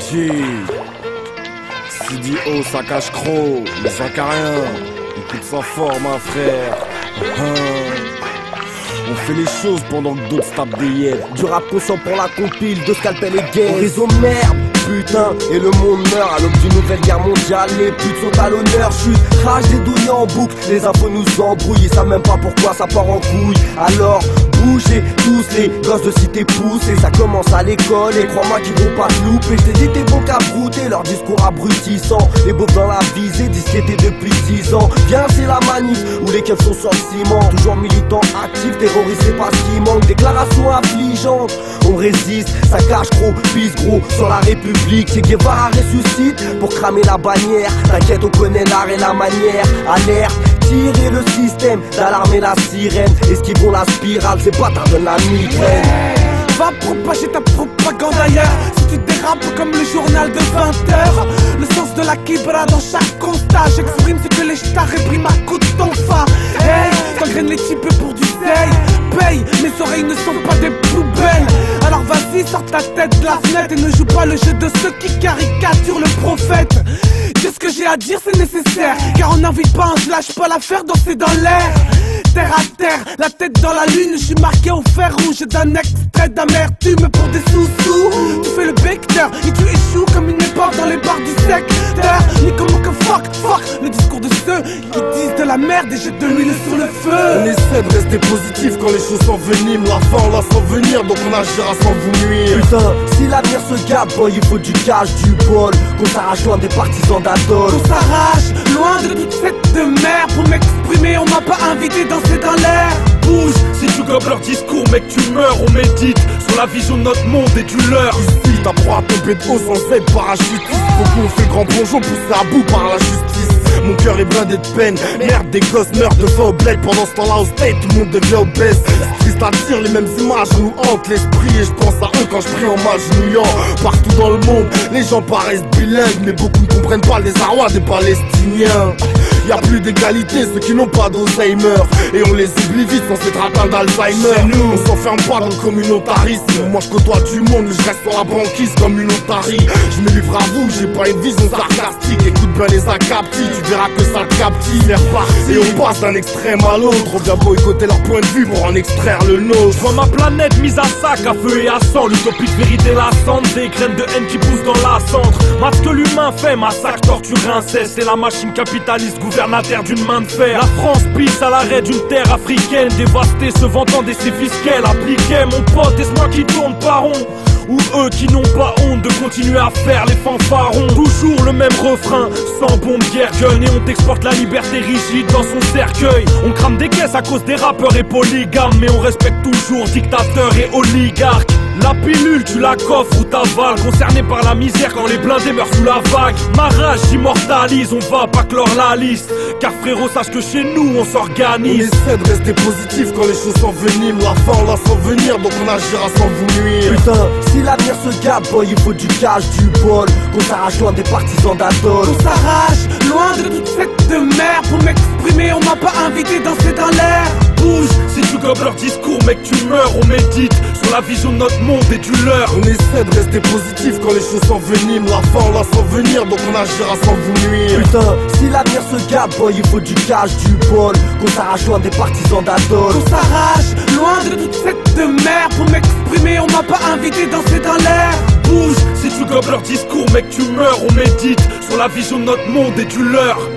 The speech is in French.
G. CDO, ça cache croc, mais ça cache rien. Écoute ça fort, ma frère. On fait les choses pendant que d'autres se tapent des yeux. Du rap conscient pour la compile, de scalpel et guerre. Réseau merde, putain, et le monde meurt. À l'aube d'une nouvelle guerre mondiale, les putes sont à l'honneur. Chute, crash des douilles en boucle, les infos nous embrouillent. Ils savent même pas pourquoi ça part en couille. Alors, bougez tous les gosses de cité poussés. Ça commence à l'école et crois-moi qu'ils vont pas se louper. Je t'ai dit t'es bon qu'à brouter, leur discours abrutissant. Les beaufs dans la visée, disquettés depuis 10 ans. Viens c'est la manif, où les keufs sont sur le ciment. Toujours militants actifs, terrorisés pas ce qui manque. Déclaration affligeante, on résiste, ça cache gros, pisse gros sur la République. Che Guevara ressuscite pour cramer la bannière. T'inquiète, on connaît l'art et la manière. Alerte, tirer le système, d'alarmer la sirène. Esquivons la spirale, c'est pas tard de la migraine. Va propager ta propagande ailleurs. Si tu dérapes comme le journal de 20h. Le sens de la kibra dans chaque constat. J'exprime ce que les stars répriment à coup de ton fa. Hey, t'engraines les types pour du seil. Paye, mes oreilles ne sont pas des poubelles. Alors vas-y, sors ta tête de la fenêtre et ne joue pas le jeu de ceux qui caricaturent le prophète. Dire ce que j'ai à dire, c'est nécessaire. Car on n'invite pas un, je lâche pas l'affaire, danser dans l'air. Terre à terre, la tête dans la lune, je suis marqué au fer rouge d'un extrait d'amertume pour des sous-sous. Tu fais le becteur et tu échoues comme une époque dans les bars du secteur. Ni comment que fuck, le discours de ceux qui disent de la merde et jettent de l'huile sur le feu. On essaie de rester positif quand les choses s'enveniment. La fin on la sent venir, donc on agira sans vous nuire. Putain, si l'avenir se gâte, boy, il faut du cash, du bol. Qu'on s'arrache loin des partisans d'Adol. On s'arrache loin de toute cette merde. Pour m'exprimer, on m'a pas invité danser dans l'air. Bouge, si tu gobes leur discours, mec, tu meurs. On médite sur la vision de notre monde et du leur. Ici, t'as droit à tomber de haut sans être parachutiste. Beaucoup ont fait le grand plongeon poussé à bout par la justice. Mon cœur est blindé de peine. Merde, des gosses meurent de faim au bled. Pendant ce temps-là au state, tout le monde devient obèse. Triste à dire, les mêmes images nous hantent l'esprit. Et je pense à eux quand je prie en m'agenouillant. Partout dans le monde, les gens paraissent bilingues. Mais beaucoup ne comprennent pas les arrois des Palestiniens. Y'a plus d'égalité, ceux qui n'ont pas d'Alzheimer. Et on les oublie vite sans s'être atteint d'Alzheimer. On s'enferme pas dans le communautarisme. Moi je côtoie du monde, je reste sur la banquise comme une otarie. Je me livre à vous, j'ai pas une vision sarcastique. Écoute bien les acaptis, tu verras que ça te captive. C'est reparti et on passe d'un extrême à l'autre. On vient boycotter leur point de vue pour en extraire le nôtre. Je vois ma planète mise à sac, à feu et à sang. L'utopie de vérité lassante, des graines de haine qui poussent dans la cendre. Mat ce que l'humain fait, massacre, torture, inceste. C'est la machine capitaliste gouvernateur d'une main de fer. La France pisse à l'arrêt d'une terre africaine, dévastée, se vantant des sévices qu'elle appliquait. Mon pote, est-ce moi qui tourne pas rond? Ou eux qui n'ont pas honte de continuer à faire les fanfarons. Toujours le même refrain, sans bombe, guerre, gun. Et on t'exporte la liberté rigide dans son cercueil. On crame des caisses à cause des rappeurs et polygames. Mais on respecte toujours dictateurs et oligarques. La pilule, tu la coffres ou t'avales. Concerné par la misère quand les blindés meurent sous la vague. Ma rage j'immortalise, on va pas clore la liste. Car frérot, sache que chez nous on On s'organise. essaie de rester positif quand les choses s'enveniment. La fin on la sent venir, donc on agira sans vous nuire. Putain, si l'avenir se gâte, boy, il faut du cash, du bol. Qu'on s'arrache loin des partisans d'Adol. On s'arrache loin de toute cette merde. Pour m'exprimer, on m'a pas invité danser dans l'air. Bouge, si tu gobes leur discours, mec, tu meurs. On médite sur la vision de notre monde et du leur. On essaie de rester positif quand les choses s'enveniment. La fin on la sent venir, donc on agira sans vous nuire. Putain, si l'avenir se gâte, boy, il faut du cash, du bol. Qu'on s'arrache loin des partisans d'Adol. On s'arrache loin de toute cette merde. Pour m'exprimer, on m'a pas invité danser dans l'air. Bouge, si tu gobes leur discours, mec, tu meurs. On médite sur la vision de notre monde et du leur.